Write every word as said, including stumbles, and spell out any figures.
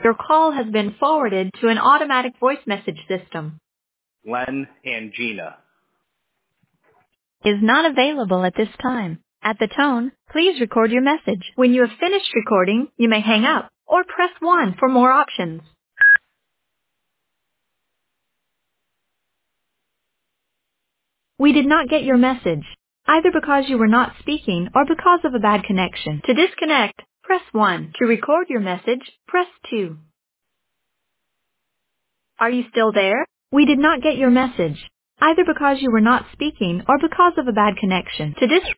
Your call has been forwarded to an automatic voice message system. Len and Gina. Is not available at this time. At the tone, please record your message. When you have finished recording, you may hang up or press one for more options. We did not get your message, either because you were not speaking or because of a bad connection. To disconnect, press one. To record your message, press two. Are you still there? We did not get your message, either because you were not speaking or because of a bad connection. To dis-